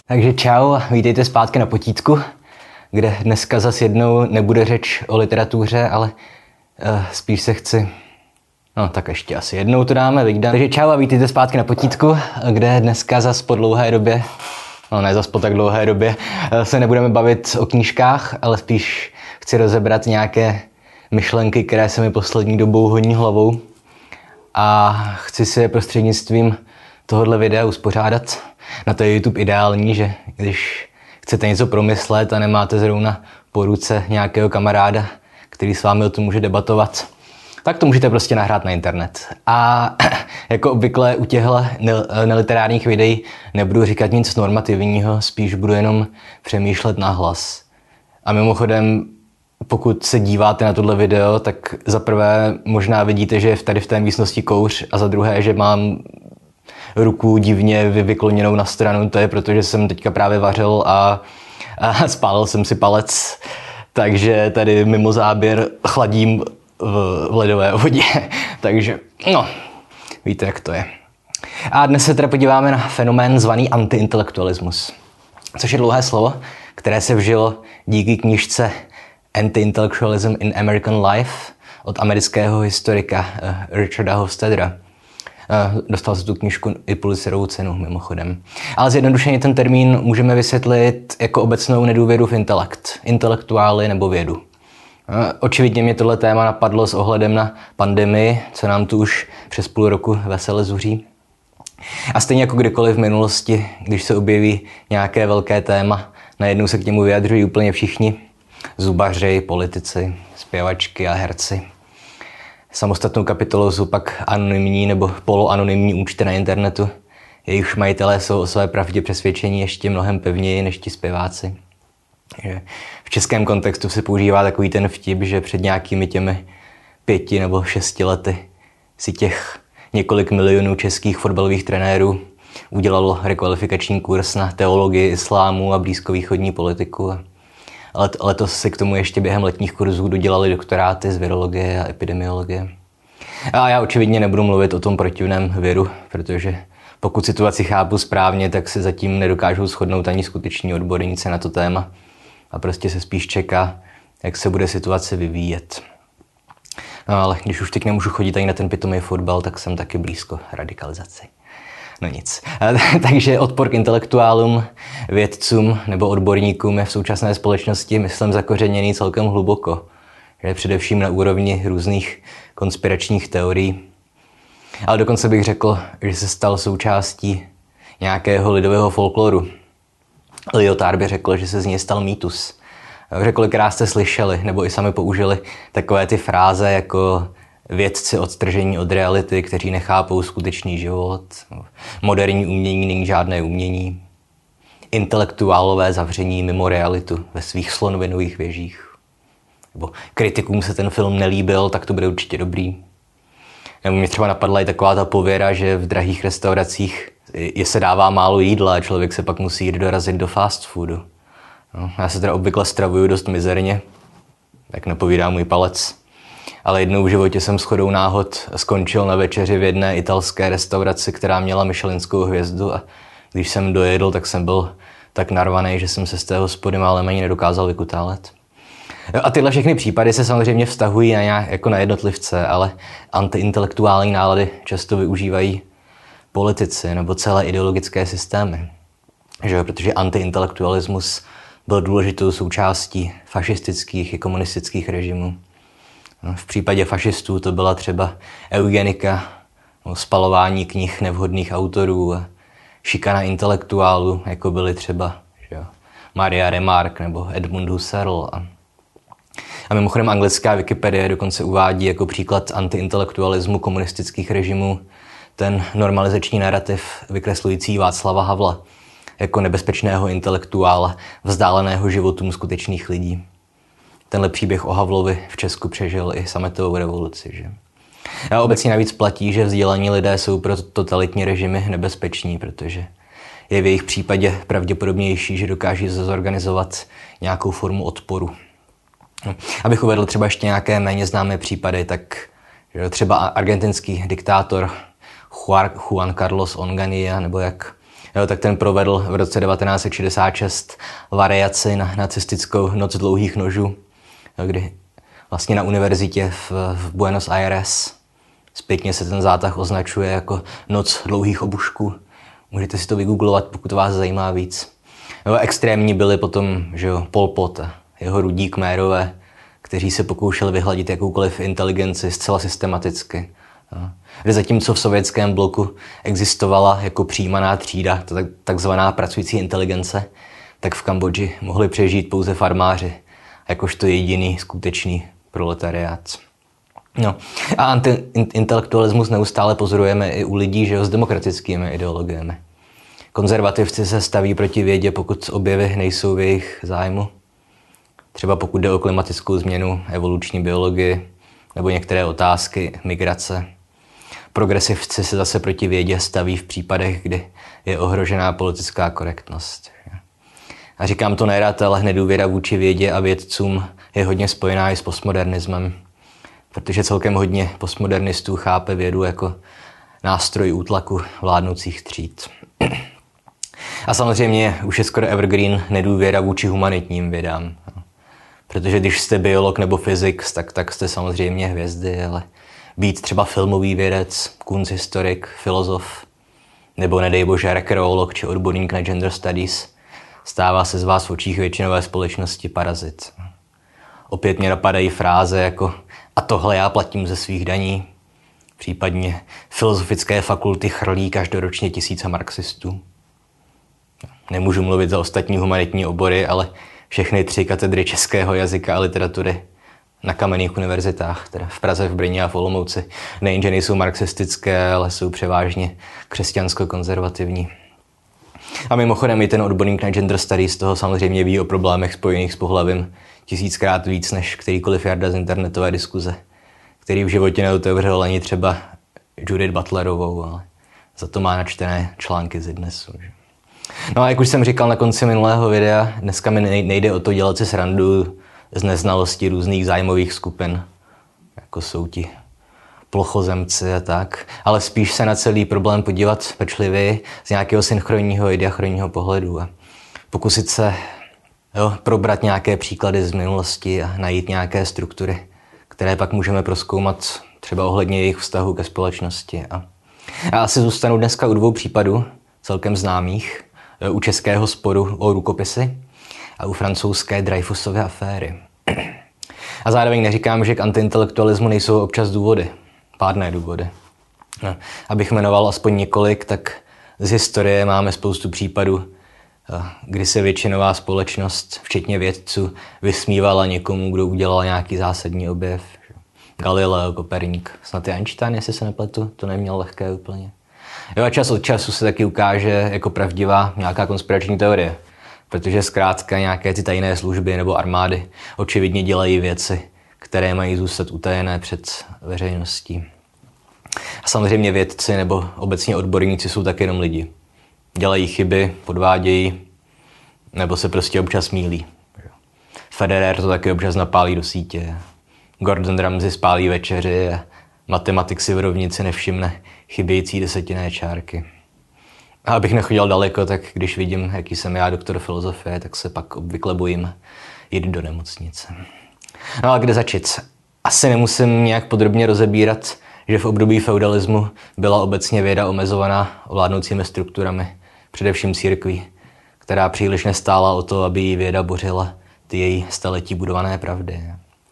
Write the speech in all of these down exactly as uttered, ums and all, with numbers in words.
Takže čau, vítejte zpátky na Potítku, kde dneska zas jednou nebude řeč o literatuře, ale uh, spíš se chci... No tak ještě asi jednou to dáme, vyjdám. Takže čau a vítejte zpátky na Potítku, kde dneska zas po dlouhé době, no ne zas po tak dlouhé době, se nebudeme bavit o knížkách, ale spíš chci rozebrat nějaké myšlenky, které se mi poslední dobou honí hlavou. A chci si je prostřednictvím tohohle videa uspořádat. Na to je YouTube ideální, že když chcete něco promyslet a nemáte zrovna po ruce nějakého kamaráda, který s vámi o tom může debatovat, tak to můžete prostě nahrát na internet. A jako obvykle u těchto neliterárních videí nebudu říkat nic normativního, spíš budu jenom přemýšlet nahlas. A mimochodem, pokud se díváte na tohle video, tak za prvé možná vidíte, že je tady v té místnosti kouř, a za druhé, že mám ruku divně vykloněnou na stranu. To je proto, že jsem teďka právě vařil a, a spálil jsem si palec, takže tady mimo záběr chladím v, v ledové vodě. Takže no, víte, jak to je. A dnes se teda podíváme na fenomén zvaný antiintelektualismus, což je dlouhé slovo, které se vžilo díky knížce Anti-Intellectualism in American Life od amerického historika uh, Richarda Hofstadtera. Uh, dostal se tu knížku i Pulitzerovu cenu, mimochodem. Ale zjednodušeně ten termín můžeme vysvětlit jako obecnou nedůvěru v intelekt, intelektuály nebo vědu. Uh, očividně mě tohle téma napadlo s ohledem na pandemii, co nám tu už přes půl roku vesele zuří. A stejně jako kdykoliv v minulosti, když se objeví nějaké velké téma, najednou se k němu vyjadřují úplně všichni. Zubaři, politici, zpěvačky a herci. Samostatnou kapitolou jsou pak anonymní nebo poloanonymní účty na internetu. Jejichž majitelé jsou o své pravdě přesvědčení ještě mnohem pevněji než ti zpěváci. V českém kontextu se používá takový ten vtip, že před nějakými těmi pěti nebo šesti lety si těch několik milionů českých fotbalových trenérů udělalo rekvalifikační kurz na teologii islámu a blízkovýchodní politiku. Let, letos si k tomu ještě během letních kurzů dodělali doktoráty z virologie a epidemiologie. A já očividně nebudu mluvit o tom protivném viru, protože pokud situaci chápu správně, tak se zatím nedokážou shodnout ani skuteční odborníci na to téma. A prostě se spíš čeká, jak se bude situace vyvíjet. No ale když už teď nemůžu chodit ani na ten pitomý fotbal, tak jsem taky blízko radikalizaci. No nic. Takže odpor k intelektuálům, vědcům nebo odborníkům je v současné společnosti, myslím, zakořeněný celkem hluboko. Že především na úrovni různých konspiračních teorií. Ale dokonce bych řekl, že se stal součástí nějakého lidového folkloru. Lyotard by řekl, že se z něj stal mýtus. Že kolikrát jste slyšeli, nebo i sami použili takové ty fráze jako vědci odtržení od reality, kteří nechápou skutečný život. Moderní umění není žádné umění. Intelektuálové zavření mimo realitu ve svých slonovinových věžích. Nebo kritikům se ten film nelíbil, tak to bude určitě dobrý. Nebo mě třeba napadla i taková ta pověra, že v drahých restauracích je se dává málo jídla a člověk se pak musí jít dorazit do fast foodu. No, já se teda obvykle stravuju dost mizerně, tak napovídá můj palec. Ale jednou v životě jsem shodou náhod skončil na večeři v jedné italské restauraci, která měla michelinskou hvězdu, a když jsem dojedl, tak jsem byl tak narvaný, že jsem se z té hospody málem ani nedokázal vykutálet. A tyhle všechny případy se samozřejmě vztahují na nějak, jako na jednotlivce, ale antiintelektuální nálady často využívají politici nebo celé ideologické systémy. Že? Protože antiintelektualismus byl důležitou součástí fašistických i komunistických režimů. V případě fašistů to byla třeba eugenika, spalování knih nevhodných autorů a šikana intelektuálů, jako byly třeba že jo, Maria Remarque nebo Edmund Husserl. A, a mimochodem anglická Wikipedie dokonce uvádí jako příklad antiintelektualismu komunistických režimů ten normalizační narrativ vykreslující Václava Havla jako nebezpečného intelektuála vzdáleného životům skutečných lidí. Tenhle příběh o Havlovi v Česku přežil i sametovou revoluci. Že? A obecně navíc platí, že vzdělaní lidé jsou pro totalitní režimy nebezpeční, protože je v jejich případě pravděpodobnější, že dokáží zorganizovat nějakou formu odporu. Abych uvedl třeba ještě nějaké méně známé případy, tak že třeba argentinský diktátor Juan Carlos Onganía, nebo jak Jo, tak ten provedl v roce devatenáct set šedesát šest variaci na nacistickou Noc dlouhých nožů, jo, kdy vlastně na univerzitě v, v Buenos Aires zpětně se ten zátah označuje jako Noc dlouhých obušků. Můžete si to vygooglovat, pokud vás zajímá víc. Jo, extrémní byli potom, že jo, Pol Pot a jeho rudí Khmérové, kteří se pokoušeli vyhladit jakoukoliv inteligenci zcela systematicky. Jo. Kde zatímco v sovětském bloku existovala jako přijímaná třída, takzvaná pracující inteligence, tak v Kambodži mohli přežít pouze farmáři, jakožto jediný skutečný proletariát. No. A anti-intelektualismus neustále pozorujeme i u lidí, že jo, s demokratickými ideologiemi. Konzervativci se staví proti vědě, pokud objevy nejsou v jejich zájmu. Třeba pokud jde o klimatickou změnu, evoluční biologii nebo některé otázky migrace. Progresivci se zase proti vědě staví v případech, kdy je ohrožená politická korektnost. A říkám to nerad, ale nedůvěra vůči vědě a vědcům je hodně spojená i s postmodernismem, protože celkem hodně postmodernistů chápe vědu jako nástroj útlaku vládnoucích tříd. A samozřejmě už je skoro evergreen nedůvěra vůči humanitním vědám. Protože když jste biolog nebo fyzik, tak, tak jste samozřejmě hvězdy, ale být třeba filmový vědec, kunsthistorik, filozof, nebo nedej bože archeolog či odborník na gender studies, stává se z vás v očích většinové společnosti parazit. Opět mě napadají fráze jako a tohle já platím ze svých daní, případně filozofické fakulty chrlí každoročně tisíce marxistů. Nemůžu mluvit za ostatní humanitní obory, ale všechny tři katedry českého jazyka a literatury na kamenných univerzitách, teda v Praze, v Brně a v Olomouci, nejenže nejsou marxistické, ale jsou převážně křesťansko-konzervativní. A mimochodem i ten odborník na gender studies toho samozřejmě ví o problémech spojených s pohlavím tisíckrát víc než kterýkoliv jarda z internetové diskuze, který v životě neotevřel ani třeba Judith Butlerovou, ale za to má načtené články z iDnesu. No a jak už jsem říkal na konci minulého videa, dneska mi nejde o to dělat si srandu z neznalosti různých zájmových skupin, jako jsou ti plochozemci a tak, ale spíš se na celý problém podívat pečlivě z nějakého synchronního i diachronního pohledu a pokusit se jo, probrat nějaké příklady z minulosti a najít nějaké struktury, které pak můžeme prozkoumat třeba ohledně jejich vztahu ke společnosti. A já asi zůstanu dneska u dvou případů, celkem známých, u českého sporu o rukopisy a u francouzské Dreyfusovy aféry. A zároveň neříkám, že k antiintelektualismu nejsou občas důvody, pádné důvody. No, abych jmenoval aspoň několik, tak z historie máme spoustu případů, kdy se většinová společnost, včetně vědců, vysmívala někomu, kdo udělal nějaký zásadní objev. Galileo, Koperník, snad i Einstein, jestli se nepletu, to neměl lehké úplně. Jo, a čas od času se taky ukáže jako pravdivá nějaká konspirační teorie, protože zkrátka nějaké ty tajné služby nebo armády očividně dělají věci, které mají zůstat utajené před veřejností. A samozřejmě vědci nebo obecně odborníci jsou taky jenom lidi. Dělají chyby, podvádějí, nebo se prostě občas mýlí. Federer to taky občas napálí do sítě. Gordon Ramsay spálí večeři a matematik si v rovnici nevšimne chybějící desetinné čárky. A abych nechodil daleko, tak když vidím, jaký jsem já doktor filozofie, tak se pak obvykle bojím jít do nemocnice. No a kde začít? Asi nemusím nějak podrobně rozebírat, že v období feudalismu byla obecně věda omezovaná vládnoucími strukturami, především církví, která příliš nestála o to, aby jí věda bořila ty její staletí budované pravdy.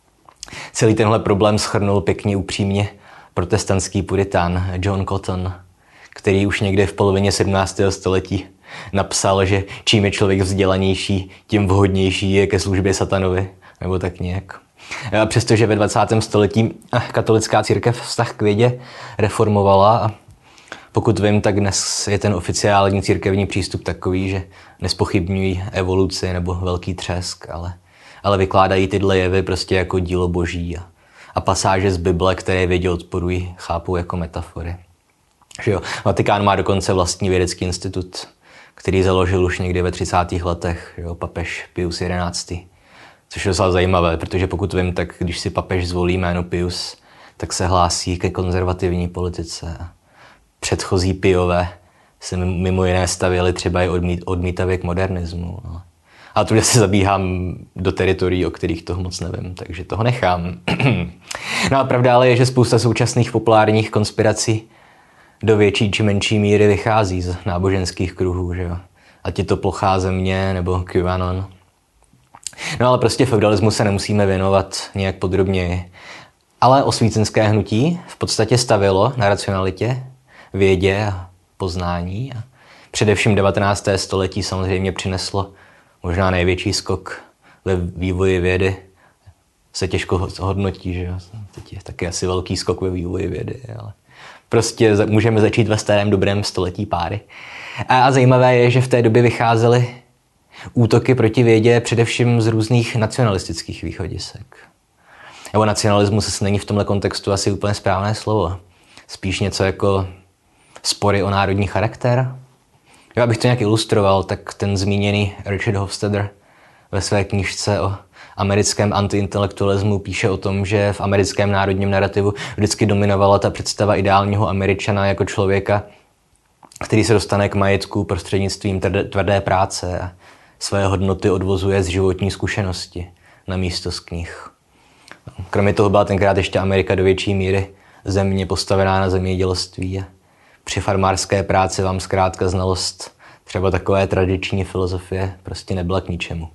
Celý tenhle problém shrnul pěkně upřímně protestantský puritán John Cotton, který už někde v polovině sedmnáctého století napsal, že čím je člověk vzdělanější, tím vhodnější je ke službě satanovi, nebo tak nějak. A přestože ve dvacátém století katolická církev vztah k vědě reformovala a pokud vím, tak dnes je ten oficiální církevní přístup takový, že nespochybňují evoluci nebo velký třesk, ale, ale vykládají tyhle jevy prostě jako dílo boží a, a pasáže z Bible, které vědě odporují, chápou jako metafory. Že jo, Vatikán má dokonce vlastní vědecký institut, který založil už někdy ve třicátých letech, jo, papež Pius jedenáctý. Což je docela zajímavé, protože pokud vím, tak když si papež zvolí jméno Pius, tak se hlásí ke konzervativní politice. Předchozí Piové se mimo jiné stavěli třeba i odmít, odmítavě k modernismu. Ale, ale tuhle se zabíhám do teritorií, o kterých toho moc nevím, takže toho nechám. No a pravda ale je, že spousta současných populárních konspirací do větší či menší míry vychází z náboženských kruhů, že jo. Ať je to plochá země nebo QAnon. No ale prostě feudalismu se nemusíme věnovat nějak podrobněji. Ale osvícenské hnutí v podstatě stavilo na racionalitě, vědě a poznání. A především devatenácté století samozřejmě přineslo možná největší skok ve vývoji vědy. Se těžko hodnotí, že jo. Teď je taky asi velký skok ve vývoji vědy, ale prostě můžeme začít ve starém dobrém století páry. A zajímavé je, že v té době vycházely útoky proti vědě především z různých nacionalistických východisek. Nebo nacionalismus není v tomhle kontextu asi úplně správné slovo. Spíš něco jako spory o národní charakter. Jo, abych to nějak ilustroval, tak ten zmíněný Richard Hofstadter ve své knížce o americkém antiintelektualismu píše o tom, že v americkém národním narrativu vždycky dominovala ta představa ideálního Američana jako člověka, který se dostane k majetku prostřednictvím tvrdé práce a své hodnoty odvozuje z životní zkušenosti namísto z knih. Kromě toho byla tenkrát ještě Amerika do větší míry země postavená na zemědělství a při farmářské práci vám zkrátka znalost třeba takové tradiční filozofie prostě nebyla k ničemu.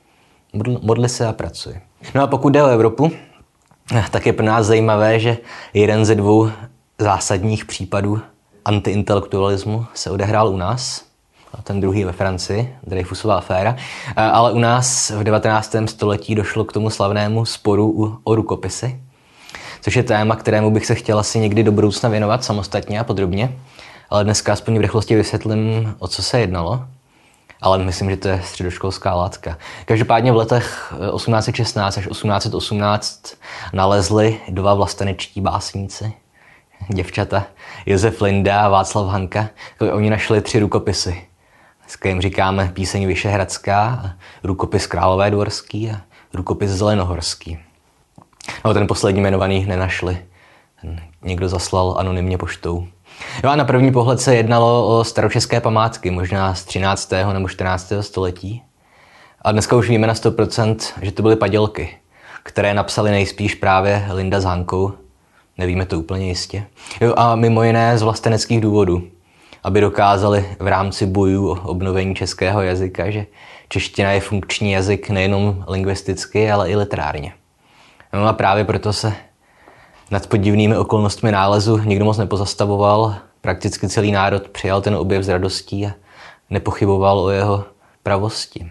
Modli se a pracuj. No a pokud jde o Evropu, tak je pro nás zajímavé, že jeden ze dvou zásadních případů antiintelektualismu se odehrál u nás, a ten druhý ve Francii, Dreyfusova aféra, ale u nás v devatenáctém století došlo k tomu slavnému sporu o rukopisy, což je téma, kterému bych se chtěl asi někdy do budoucna věnovat samostatně a podrobně, ale dneska aspoň v rychlosti vysvětlím, o co se jednalo, ale myslím, že to je středoškolská látka. Každopádně v letech osmnáct set šestnáct až osmnáct set osmnáct nalezli dva vlastenečtí básníci, děvčata, Josef Linda a Václav Hanka. Oni našli tři rukopisy. Dneska jim říkáme píseň Vyšehradská, rukopis Králové dvorský a rukopis Zelenohorský. No, ten poslední jmenovaný nenašli. Ten někdo zaslal anonymně poštou. Jo, a na první pohled se jednalo o staročeské památky, možná z třináctého nebo čtrnáctého století. A dneska už víme na sto procent, že to byly padělky, které napsali nejspíš právě Linda s Hankou. Nevíme to úplně jistě. Jo, a mimo jiné z vlasteneckých důvodů, aby dokázali v rámci bojů o obnovení českého jazyka, že čeština je funkční jazyk nejenom lingvisticky, ale i literárně. No a právě proto se nad podivnými okolnostmi nálezu nikdo moc nepozastavoval. Prakticky celý národ přijal ten objev s radostí a nepochyboval o jeho pravosti.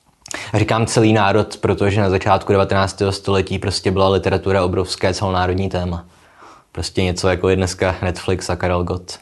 A říkám celý národ, protože na začátku devatenáctého století prostě byla literatura obrovské celonárodní téma. Prostě něco jako je dneska Netflix a Karel Gott.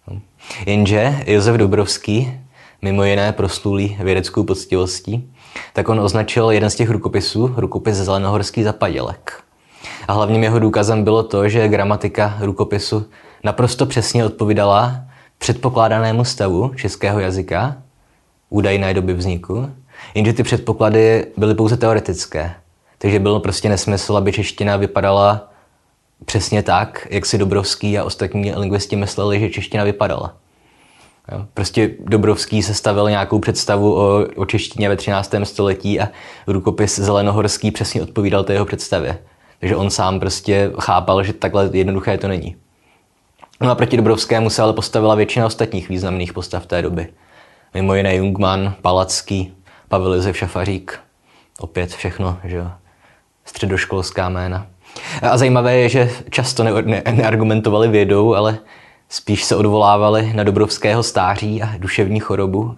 Jenže Josef Dobrovský, mimo jiné proslulý vědeckou poctivostí, tak on označil jeden z těch rukopisů, rukopis Zelenohorský, za padělek. A hlavním jeho důkazem bylo to, že gramatika rukopisu naprosto přesně odpovídala předpokládanému stavu českého jazyka, údajné doby vzniku, jenže ty předpoklady byly pouze teoretické. Takže bylo prostě nesmysl, aby čeština vypadala přesně tak, jak si Dobrovský a ostatní lingvisti mysleli, že čeština vypadala. Jo? Prostě Dobrovský sestavil nějakou představu o, o češtině ve třináctém století a rukopis Zelenohorský přesně odpovídal té jeho představě. Takže on sám prostě chápal, že takhle jednoduché to není. No a proti Dobrovskému se ale postavila většina ostatních významných postav té doby. Mimo jiné Jungmann, Palacký, Pavel Josef Šafařík. Opět všechno, že jo, středoškolská jména. A zajímavé je, že často ne- ne- neargumentovali vědou, ale spíš se odvolávali na Dobrovského stáří a duševní chorobu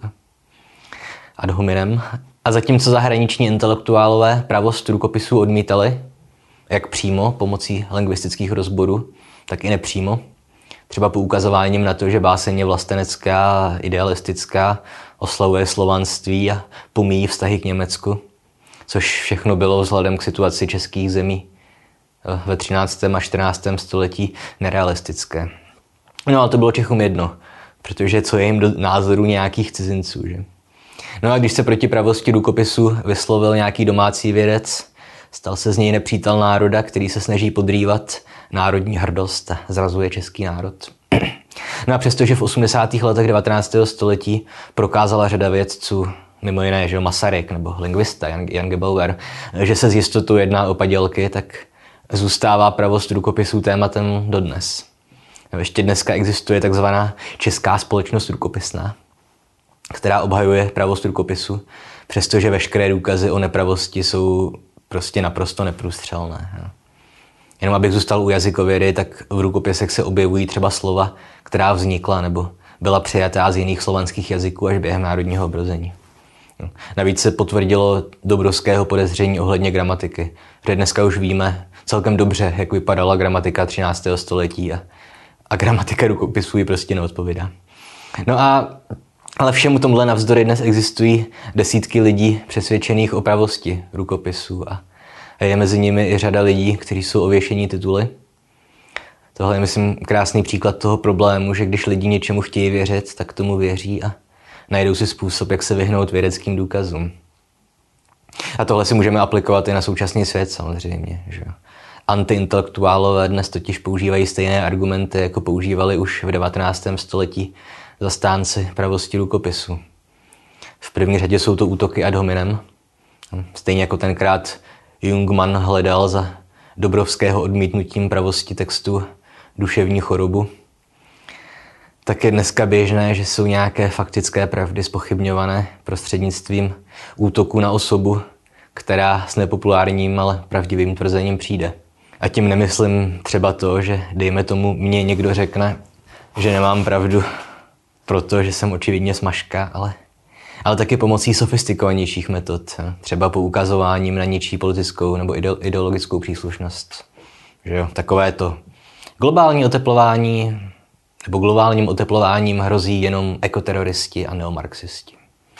ad hominem. A zatímco zahraniční intelektuálové pravost rukopisů odmítali, jak přímo pomocí lingvistických rozborů, tak i nepřímo. Třeba poukazováním na to, že báseň je vlastenecká, idealistická, oslavuje slovanství a pomíjí vztahy k Německu, což všechno bylo vzhledem k situaci českých zemí ve třináctém a čtrnáctém století nerealistické. No ale to bylo Čechům jedno, protože co je jim do názoru nějakých cizinců, že? No a když se proti pravosti rukopisu vyslovil nějaký domácí vědec, stal se z něj nepřítel národa, který se snaží podrývat národní hrdost a zrazuje český národ. No a přestože v osmdesátých letech devatenáctého století prokázala řada vědců, mimo jiné, že Masaryk nebo lingvista Jan, Jan Gebauer, že se s jistotou jedná o padělky, tak zůstává pravost rukopisů tématem dodnes. Ještě dneska existuje takzvaná Česká společnost rukopisná, která obhajuje pravost rukopisu, přestože veškeré důkazy o nepravosti jsou prostě naprosto neprůstřelné. Jenom abych zůstal u jazykovědy, tak v rukopisech se objevují třeba slova, která vznikla nebo byla přijatá z jiných slovanských jazyků až během národního obrození. Navíc se potvrdilo Dobrovského podezření ohledně gramatiky, že dneska už víme celkem dobře, jak vypadala gramatika třináctého století a, a gramatika rukopisů ji prostě neodpovídá. No a ale všemu tomhle navzdory dnes existují desítky lidí přesvědčených o pravosti rukopisů a je mezi nimi i řada lidí, kteří jsou ověšení tituly. Tohle je, myslím, krásný příklad toho problému, že když lidi něčemu chtějí věřit, tak tomu věří a najdou si způsob, jak se vyhnout vědeckým důkazům. A tohle si můžeme aplikovat i na současný svět samozřejmě. Že? Antiintelektuálové dnes totiž používají stejné argumenty, jako používali už v devatenáctém století zastánci pravosti rukopisu. V první řadě jsou to útoky ad hominem. Stejně jako tenkrát Jungmann hledal za Dobrovského odmítnutím pravosti textu duševní chorobu, tak je dneska běžné, že jsou nějaké faktické pravdy zpochybňované prostřednictvím útoku na osobu, která s nepopulárním, ale pravdivým tvrzením přijde. A tím nemyslím třeba to, že dejme tomu mně někdo řekne, že nemám pravdu, protože jsem očividně smažka, ale, ale taky pomocí sofistikovanějších metod, třeba poukazováním na něčí politickou nebo ideologickou příslušnost. Že jo, takové to globální oteplování nebo globálním oteplováním hrozí jenom ekoteroristi a neomarxisti.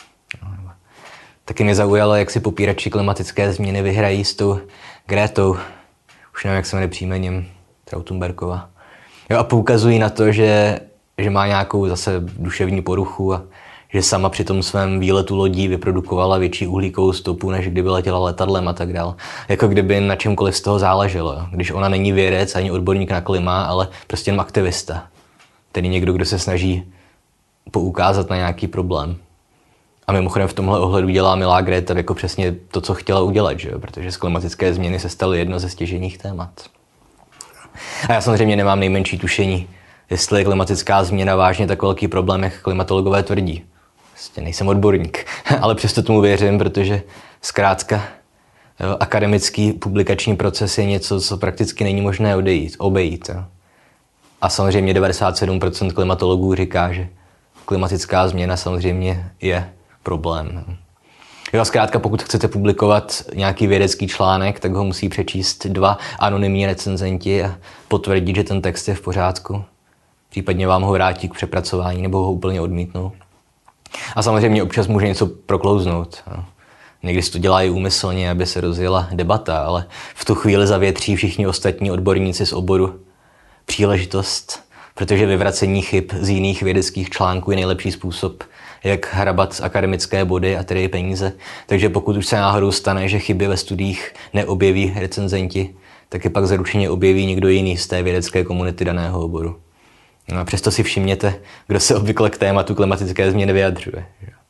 Taky mě zaujalo, jak si popírači klimatické změny vyhrají s tou Grétou, už nevím, jak se jmenuje příjmením, Trautenbergova. Jo, a poukazují na to, že, že má nějakou zase duševní poruchu a že sama při tom svém výletu lodí vyprodukovala větší uhlíkovou stopu, než kdyby letěla letadlem a tak dál. Jako kdyby na čemkoliv z toho záleželo. Když ona není vědec ani odborník na klima, ale prostě jen aktivista. Tedy někdo, kdo se snaží poukázat na nějaký problém. A mimochodem v tomhle ohledu dělá milá Greta jako přesně to, co chtěla udělat, že jo? Protože z klimatické změny se staly jedno ze stěžejních témat. A já samozřejmě nemám nejmenší tušení, jestli je klimatická změna vážně tak velký problém, jak klimatologové tvrdí. Prostě nejsem odborník, ale přesto tomu věřím, protože zkrátka jo, akademický publikační proces je něco, co prakticky není možné odejít, obejít. Jo. A samozřejmě devadesát sedm procent klimatologů říká, že klimatická změna samozřejmě je problém. Jo, a zkrátka, pokud chcete publikovat nějaký vědecký článek, tak ho musí přečíst dva anonymní recenzenti a potvrdit, že ten text je v pořádku. Případně vám ho vrátí k přepracování nebo ho úplně odmítnou. A samozřejmě občas může něco proklouznout. Někdy se to dělá i úmyslně, aby se rozjela debata, ale v tu chvíli zavětří všichni ostatní odborníci z oboru příležitost, protože vyvracení chyb z jiných vědeckých článků je nejlepší způsob, jak hrabat akademické body a tedy peníze. Takže pokud už se náhodou stane, že chyby ve studiích neobjeví recenzenti, tak je pak zaručeně objeví někdo jiný z té vědecké komunity daného oboru. No a přesto si všimněte, kdo se obvykle k tématu klimatické změny vyjadřuje.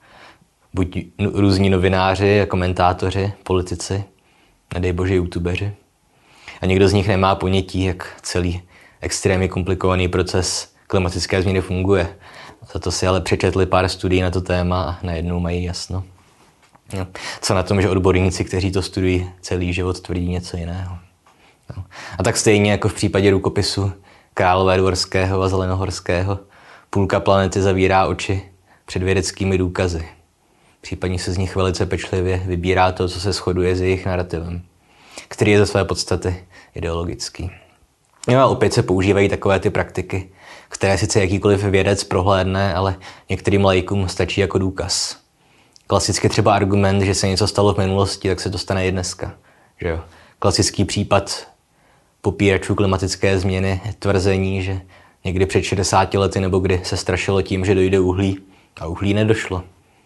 Buď různí novináři, komentátoři, politici, nedej bože youtubeři. A nikdo z nich nemá ponětí, jak celý extrémně komplikovaný proces klimatické změny funguje. Za to si ale přečetli pár studií na to téma a najednou mají jasno. No. Co na tom, že odborníci, kteří to studují celý život, tvrdí něco jiného. No. A tak stejně jako v případě rukopisu Královédvorského a Zelenohorského, půlka planety zavírá oči před vědeckými důkazy. Případně se z nich velice pečlivě vybírá to, co se shoduje s jejich narrativem, který je ze své podstaty ideologický. No a opět se používají takové ty praktiky, které sice jakýkoliv vědec prohlédne, ale některým laikům stačí jako důkaz. Klasicky třeba argument, že se něco stalo v minulosti, tak se to stane i dneska. Že jo? Klasický případ popíračů klimatické změny je tvrzení, že někdy před šedesáti lety nebo kdy se strašilo tím, že dojde uhlí a uhlí nedošlo.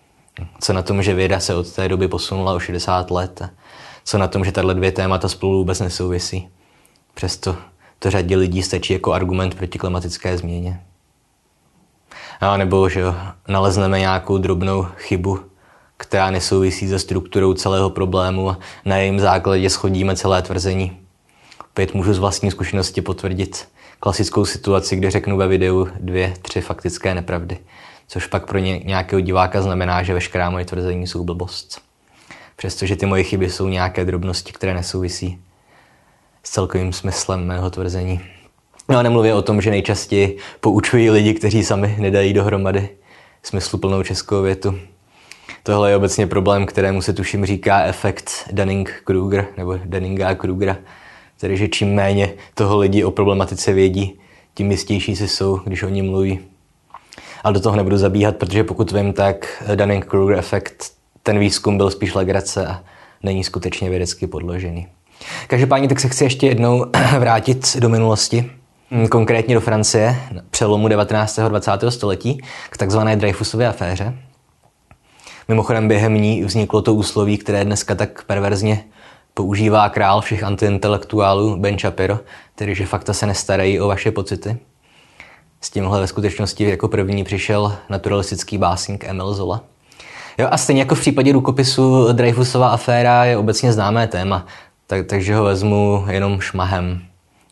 Co na tom, že věda se od té doby posunula o šedesát let a co na tom, že tato dvě témata spolu vůbec nesouvisí. Přesto to řadě lidí stačí jako argument proti klimatické změně. A nebo že jo, nalezneme nějakou drobnou chybu, která nesouvisí se strukturou celého problému a na jejím základě shodíme celé tvrzení. Opět můžu z vlastní zkušenosti potvrdit klasickou situaci, kde řeknu ve videu dvě, tři faktické nepravdy, což pak pro ně, nějakého diváka znamená, že veškerá moje tvrzení jsou blbost. Přestože ty moje chyby jsou nějaké drobnosti, které nesouvisí s celkovým smyslem mého tvrzení. No a nemluvě o tom, že nejčastěji poučují lidi, kteří sami nedají dohromady smysluplnou českou větu. Tohle je obecně problém, kterému se tuším říká efekt Dunning-Kruger nebo Dunninga-Krugera, tedy že čím méně toho lidi o problematice vědí, tím jistější si jsou, když o ní mluví. Ale do toho nebudu zabíhat, protože pokud vím, tak Dunning-Kruger efekt, ten výzkum byl spíš legrace a není skutečně vědecky podložený. Každopádně tak se chci ještě jednou vrátit do minulosti, konkrétně do Francie, přelomu devatenáctého a dvacátého století, k takzvané Dreyfusově aféře. Mimochodem během ní vzniklo to úsloví, které dneska tak perverzně používá král všech antiintelektuálů Ben Shapiro, tedy že fakta se nestarají o vaše pocity. S tímhle ve skutečnosti jako první přišel naturalistický básník Émile Zola. Jo, a stejně jako v případě rukopisu Dreyfusova aféra je obecně známé téma, tak, takže ho vezmu jenom šmahem.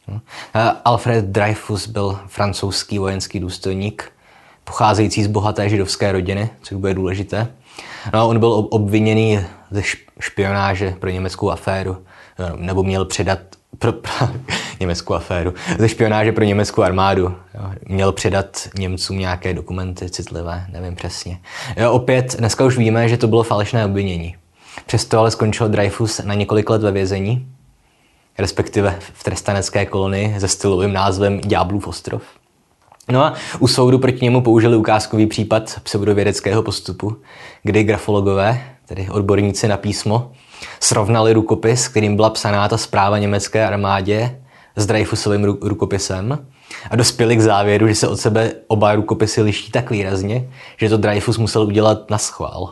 Alfred Dreyfus byl francouzský vojenský důstojník, pocházející z bohaté židovské rodiny, což bude důležité. No, on byl obviněný ze špionáže pro německou aféru, nebo měl předat pro, pro německou aféru, ze špionáže pro německou armádu. Jo, měl předat Němcům nějaké dokumenty citlivé, nevím přesně. Jo, opět, dneska už víme, že to bylo falešné obvinění. Přesto ale skončil Dreyfus na několik let ve vězení, respektive v trestanecké kolonii se stylovým názvem Ďáblův ostrov. No a u soudu proti němu použili ukázkový případ pseudovědeckého postupu, kdy grafologové, tedy odborníci na písmo, srovnali rukopis, kterým byla psaná ta zpráva německé armádě, s Dreyfusovým rukopisem a dospěli k závěru, že se od sebe oba rukopisy liší tak výrazně, že to Dreyfus musel udělat naschvál.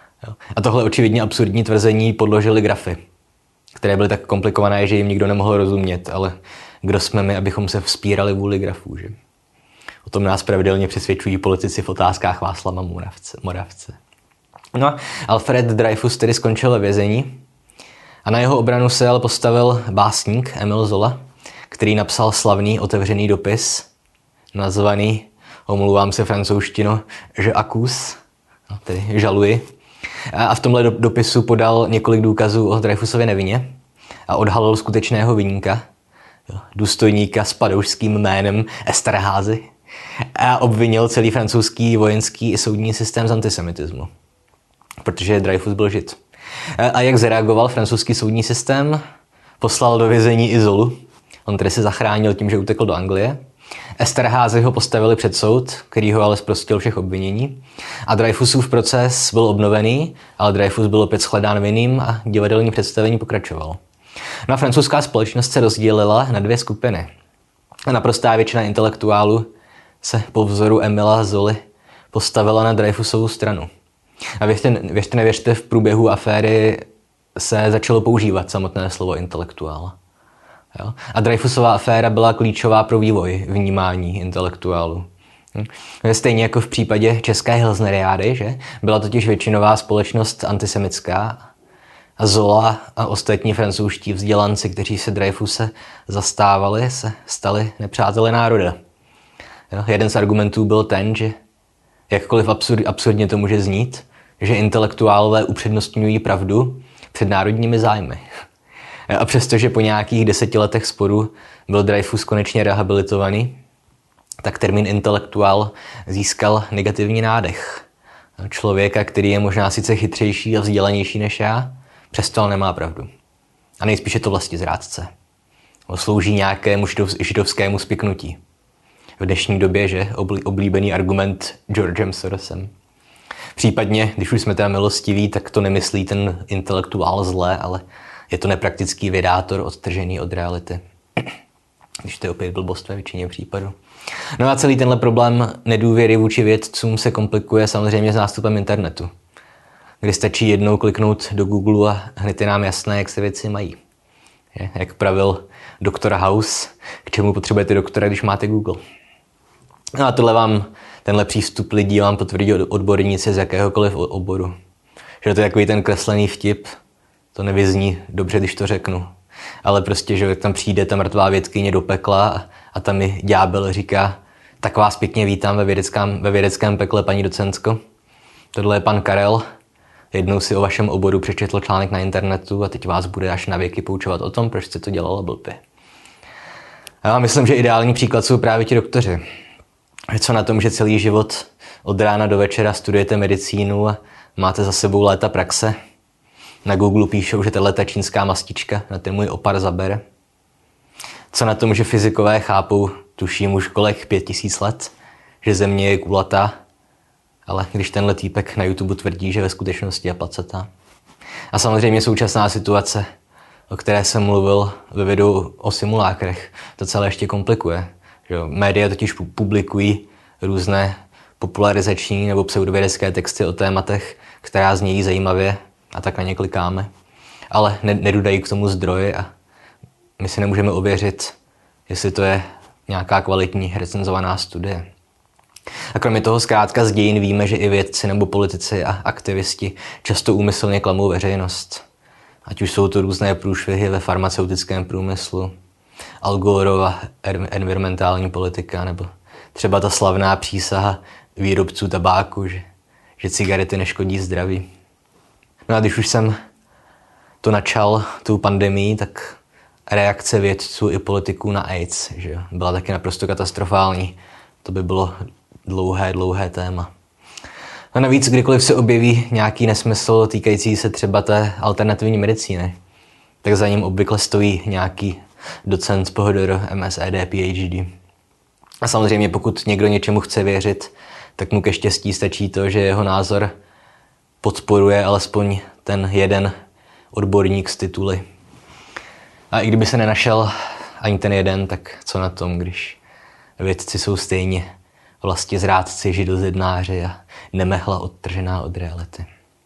A tohle očividně absurdní tvrzení podložili grafy, které byly tak komplikované, že jim nikdo nemohl rozumět, ale kdo jsme my, abychom se vzpírali vůli grafů, že? O tom nás pravidelně přesvědčují politici v otázkách Václava Moravce. Moravce. No a Alfred Dreyfus tedy skončil ve vězení a na jeho obranu se ale postavil básník Émile Zola, který napsal slavný otevřený dopis, nazvaný, omlouvám se francouzštino, Je accuse, tedy žaluji. A v tomhle dopisu podal několik důkazů o Dreyfusově nevině a odhalil skutečného viníka, důstojníka s padoušským jménem Esterházy, a obvinil celý francouzský vojenský i soudní systém z antisemitismu, protože Dreyfus byl žid. A jak zareagoval francouzský soudní systém? Poslal do vězení i Zolu. On tedy se zachránil tím, že utekl do Anglie. Esterházy ho postavili před soud, který ho ale zprostil všech obvinění. A Dreyfusův proces byl obnovený, ale Dreyfus byl opět shledán vinným a divadelní představení pokračovalo. No a francouzská společnost se rozdělila na dvě skupiny. A naprostá většina intelektuálů se po vzoru Emila Zoly postavila na Dreyfusovu stranu. A věřte, věřte nevěřte, v průběhu aféry se začalo používat samotné slovo intelektuál. Jo? A Dreyfusova aféra byla klíčová pro vývoj vnímání intelektuálů. Hm? Stejně jako v případě české Hilsneriády, že? Byla totiž většinová společnost antisemitská a Zola a ostatní francouzští vzdělanci, kteří se Dreyfuse zastávali, se stali nepřáteli národa. Jo? Jeden z argumentů byl ten, že jakkoliv absurd, absurdně to může znít, že intelektuálové upřednostňují pravdu před národními zájmy. A přestože po nějakých deseti letech sporu byl Dreyfus konečně rehabilitovaný, tak termín intelektuál získal negativní nádech. Člověka, který je možná sice chytřejší a vzdělanější než já, přesto ale nemá pravdu. A nejspíš je to vlastizrádce. Slouží nějakému židovskému spiknutí. V dnešní době, že oblíbený argument Georgem Sorosem. Případně, když už jsme teda milostiví, tak to nemyslí ten intelektuál zlé, ale je to nepraktický vědátor odtržený od reality. Když to je opět blbost ve většině případů. No a celý tenhle problém nedůvěry vůči vědcům se komplikuje samozřejmě s nástupem internetu, kdy stačí jednou kliknout do Google a hned je nám jasné, jak se věci mají. Jak pravil doktor House, k čemu potřebujete doktora, když máte Google. No a tohle vám, tenhle přístup lidí vám potvrdí odborníci z jakéhokoliv oboru. Že to je takový ten kreslený vtip, to nevyzní dobře, když to řeknu. Ale prostě, že tam přijde ta mrtvá vědkyně do pekla a, a tam mi ďábel říká, tak vás pěkně vítám ve vědeckém, ve vědeckém pekle, paní docentko. Tohle je pan Karel. Jednou si o vašem oboru přečetl článek na internetu a teď vás bude až na věky poučovat o tom, proč jste to dělala blbě. Já myslím, že ideální příklad jsou právě ti doktoři. Co na tom, že celý život od rána do večera studujete medicínu a máte za sebou léta praxe. Na Google píšou, že tato čínská mastička na ten můj opar zabere. Co na tom, že fyzikové chápou, tuším už kolek pět tisíc let, že země je kulatá, ale když tenhle týpek na YouTube tvrdí, že ve skutečnosti je placatá. A samozřejmě současná situace, o které jsem mluvil ve videu o simulákrech, to celé ještě komplikuje. Že média totiž publikují různé popularizační nebo pseudovědecké texty o tématech, která znějí zajímavě a tak na ně klikáme. Ale nedodají k tomu zdroje a my si nemůžeme ověřit, jestli to je nějaká kvalitní recenzovaná studie. A kromě toho zkrátka z dějin víme, že i vědci nebo politici a aktivisti často úmyslně klamou veřejnost. Ať už jsou to různé průšvihy ve farmaceutickém průmyslu, Al Goreova environmentální politika, nebo třeba ta slavná přísaha výrobců tabáku, že, že cigarety neškodí zdraví. No a když už jsem to načal, tu pandemii, tak reakce vědců i politiků na AIDS, že byla taky naprosto katastrofální. To by bylo dlouhé, dlouhé téma. A navíc, kdykoliv se objeví nějaký nesmysl týkající se třeba té alternativní medicíny, tak za ním obvykle stojí nějaký docent P H D R, M S E D, P H D. A samozřejmě pokud někdo něčemu chce věřit, tak mu ke štěstí stačí to, že jeho názor podporuje alespoň ten jeden odborník z tituly. A i kdyby se nenašel ani ten jeden, tak co na tom, když vědci jsou stejně vlastně zrádci, židozednáři a nemehla odtržená od reality.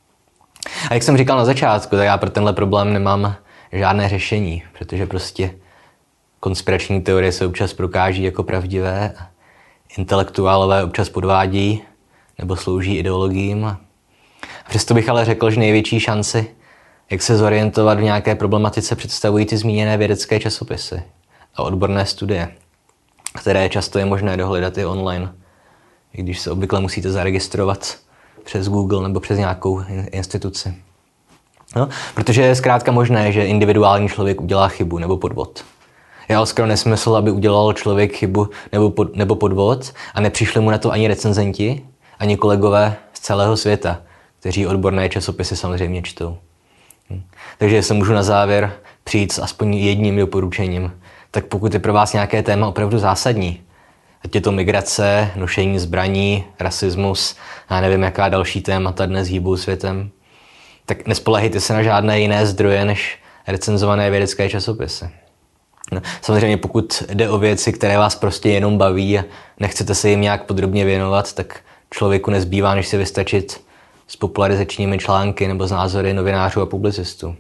A jak jsem říkal na začátku, tak já pro tenhle problém nemám žádné řešení, protože prostě konspirační teorie se občas prokáží jako pravdivé a intelektuálové občas podvádí nebo slouží ideologiím. A přesto bych ale řekl, že největší šanci, jak se zorientovat v nějaké problematice, představují ty zmíněné vědecké časopisy a odborné studie, které často je možné dohledat i online, i když se obvykle musíte zaregistrovat přes Google nebo přes nějakou instituci. No, protože je zkrátka možné, že individuální člověk udělá chybu nebo podvod. Je ale skoro nesmysl, aby udělal člověk chybu nebo, pod, nebo podvod a nepřišli mu na to ani recenzenti, ani kolegové z celého světa, kteří odborné časopisy samozřejmě čtou. Hm. Takže se můžu na závěr přijít s aspoň jedním doporučením. Tak pokud je pro vás nějaké téma opravdu zásadní, ať je to migrace, nošení zbraní, rasismus, já nevím, jaká další témata dnes hýbou světem, tak nespolehejte se na žádné jiné zdroje než recenzované vědecké časopisy. No, samozřejmě pokud jde o věci, které vás prostě jenom baví a nechcete se jim nějak podrobně věnovat, tak člověku nezbývá, než se vystačit s popularizačními články nebo s názory novinářů a publicistů.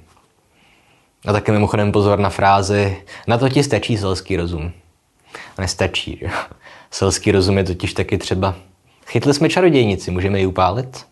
A taky mimochodem pozor na frázi, na to ti stačí selský rozum. A nestačí, že? Selský rozum je totiž taky třeba, chytli jsme čarodějnici, můžeme ji upálit?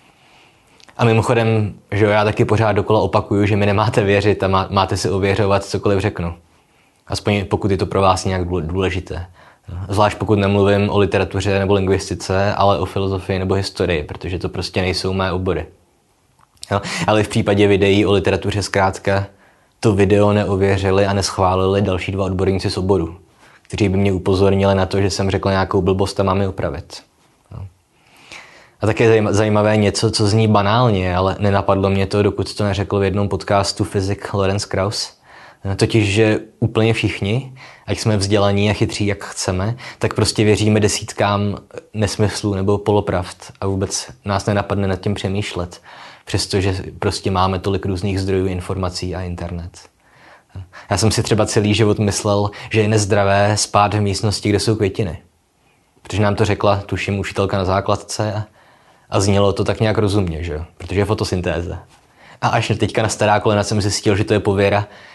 A mimochodem, že já taky pořád dokola opakuju, že mi nemáte věřit a má, máte si ověřovat cokoliv řeknu. Aspoň pokud je to pro vás nějak důležité. Zvlášť pokud nemluvím o literatuře nebo lingvistice, ale o filozofii nebo historii, protože to prostě nejsou mé obory. Jo? Ale v případě videí o literatuře zkrátka to video neověřili a neschválili další dva odborníci z oboru, kteří by mě upozornili na to, že jsem řekl nějakou blbost a mám ji opravit. Jo? A také je zajímavé něco, co zní banálně, ale nenapadlo mě to, dokud to neřekl v jednom podcastu fyzik Lorenz Krauss. Totiž, že úplně všichni, ať jsme vzdělaní a chytří, jak chceme, tak prostě věříme desítkám nesmyslů nebo polopravd a vůbec nás nenapadne nad tím přemýšlet, přestože prostě máme tolik různých zdrojů informací a internet. Já jsem si třeba celý život myslel, že je nezdravé spát v místnosti, kde jsou květiny. Protože nám to řekla, tuším, učitelka na základce a, a znělo to tak nějak rozumně, že jo? Protože je fotosyntéza. A až teďka na stará kolena jsem zjistil, že to je pověra,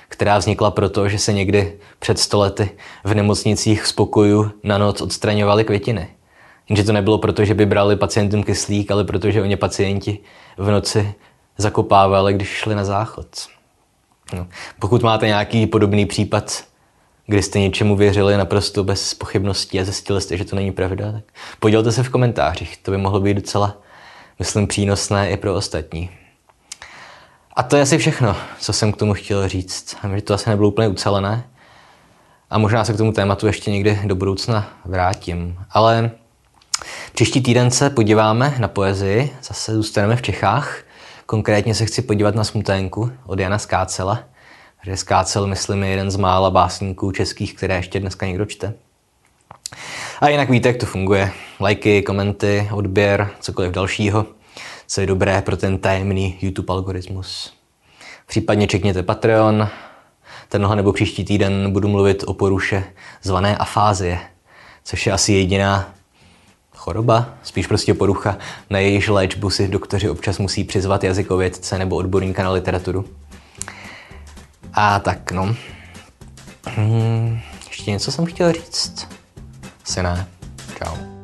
která vznikla proto, že se někdy před sto lety v nemocnicích z pokojů na noc odstraňovaly květiny. Jenže to nebylo proto, že by brali pacientům kyslík, ale protože oni pacienti v noci zakopávali, když šli na záchod. No. Pokud máte nějaký podobný případ, kdy jste něčemu věřili naprosto bez pochybností a zjistili jste, že to není pravda, tak podělte se v komentářích. To by mohlo být docela, myslím, přínosné i pro ostatní. A to je asi všechno, co jsem k tomu chtěl říct. A že to asi nebylo úplně ucelené. A možná se k tomu tématu ještě někdy do budoucna vrátím. Ale příští týden se podíváme na poezii. Zase zůstaneme v Čechách. Konkrétně se chci podívat na Smuténku od Jana Skácela. Že Skácel, myslím, je jeden z mála básníků českých, které ještě dneska někdo čte. A jinak víte, jak to funguje. Lajky, komenty, odběr, cokoliv dalšího, co je dobré pro ten tajemný YouTube algoritmus. Případně čekněte Patreon. Tenhle nebo příští týden budu mluvit o poruše zvané afázie, což je asi jediná choroba, spíš prostě porucha, na jejíž léčbu si doktoři občas musí přizvat jazykovědce nebo odborníka na literaturu. A tak no. Hmm, ještě něco jsem chtěl říct? Asi ne. Čau.